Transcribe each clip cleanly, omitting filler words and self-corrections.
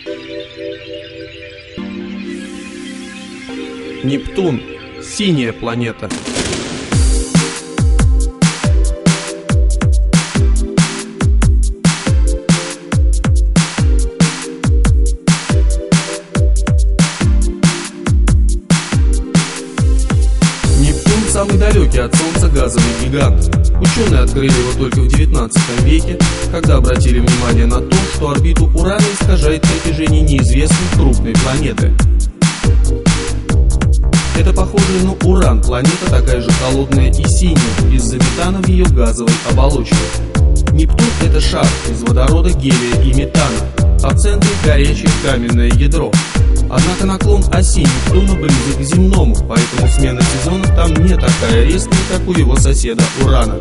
Нептун – синяя планета. Самый далекий от Солнца газовый гигант. Ученые открыли его только в 19 веке, когда обратили внимание на то, что орбиту Урана искажает притяжение неизвестной крупной планеты. Это похожая на Уран планета, такая же холодная и синяя из-за метана в ее газовой оболочке. Нептун — это шар из водорода, гелия и метана, а в центре горячее каменное ядро. Однако наклон оси Нептуна близок к земному, поэтому смена сезонов там не такая резкая, как у его соседа Урана.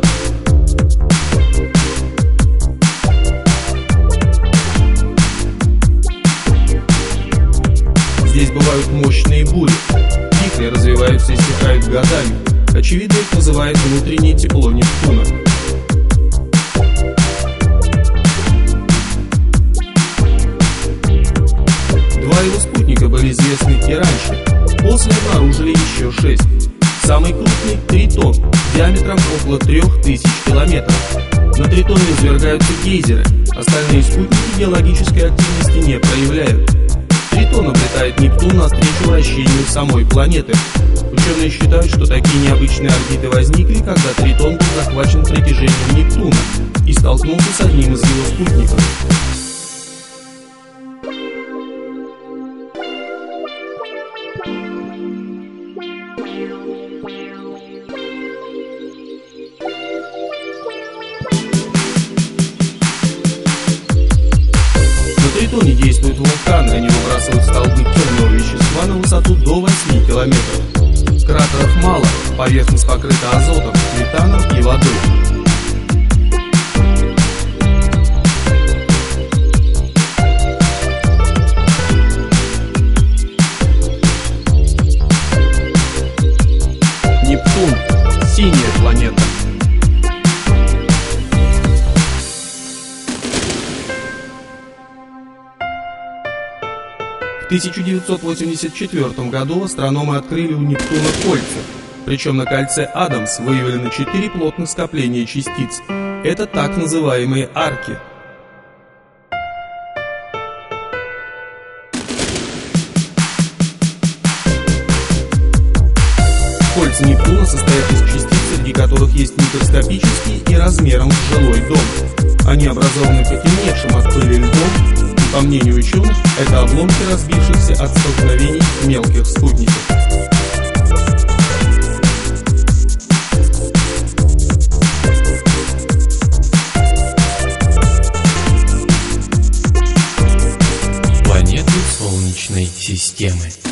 Здесь бывают мощные бури, вихри развиваются и стихают годами. Очевидно, их называют внутреннее тепло Нептуна. Два его спутника были известны и раньше, после обнаружили еще 6. Самый крупный — Тритон, диаметром около 3000 километров. На Тритоне извергаются гейзеры, остальные спутники геологической активности не проявляют. Тритон облетает Нептун навстречу вращению самой планеты. Ученые считают, что такие необычные орбиты возникли, когда Тритон был захвачен притяжением Нептуна и столкнулся с одним из его спутников. На Тритоне действуют вулканы, они выбрасывают столбы темного вещества на высоту до 8 километров. Кратеров мало, поверхность покрыта азотом, метаном и водой. Нептун – синяя планета. В 1984 году астрономы открыли у Нептуна кольца, причем на кольце Адамс выявлены 4 плотных скопления частиц. Это так называемые арки. Кольца Нептуна состоят из частиц, среди которых есть микроскопические и размером с жилой дом. Они образованы потемневшим от пыли льдом. По мнению ученых, это обломки разбившихся от столкновений мелких спутников. Планеты Солнечной системы.